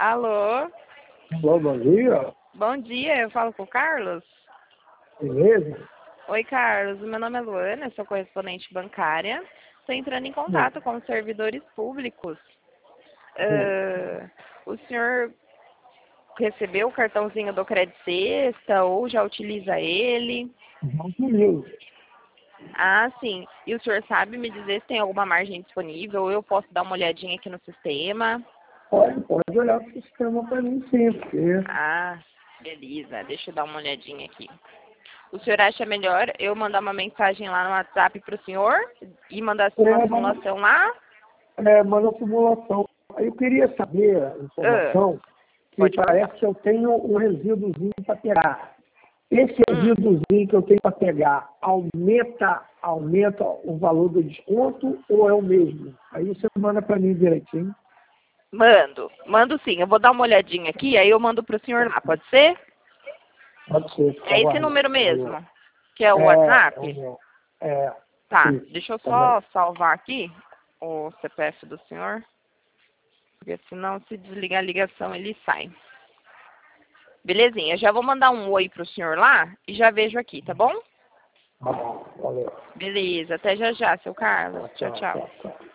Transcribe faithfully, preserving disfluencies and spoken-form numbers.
Alô? Alô, bom dia. Bom dia, eu falo com o Carlos? Beleza? Oi, Carlos. Meu nome é Luana, eu sou correspondente bancária. Estou entrando em contato com os servidores públicos. Uh, o senhor recebeu o cartãozinho do Crédito Sexta ou já utiliza ele? Não comigo. Ah, sim. E o senhor sabe me dizer se tem alguma margem disponível ou eu posso dar uma olhadinha aqui no sistema? Pode, pode olhar para o sistema para mim sim, porque... Ah, beleza. Deixa eu dar uma olhadinha aqui. O senhor acha melhor eu mandar uma mensagem lá no WhatsApp para o senhor e mandar uma É, simulação lá? é, manda a simulação. Aí eu queria saber a Ah, informação que pode parece perguntar. que eu tenho um resíduozinho para pegar. Esse Hum, resíduozinho que eu tenho para pegar aumenta, aumenta o valor do desconto ou é o mesmo? Aí você manda para mim direitinho. mando. Mando sim. Eu vou dar uma olhadinha aqui, aí eu mando para o senhor lá. Pode ser? Pode ser, por É esse favor. número Por favor. mesmo, que é o É, é o WhatsApp? meu. É, Tá. isso, Deixa eu também. só salvar aqui o C P F do senhor, porque senão se desligar a ligação ele sai. Belezinha. Já vou mandar um oi pro senhor lá e já vejo aqui, tá bom? Tá bom, valeu. Beleza. Até já já, seu Carlos. Tchau, Tchau, tchau, tchau. tchau, tchau.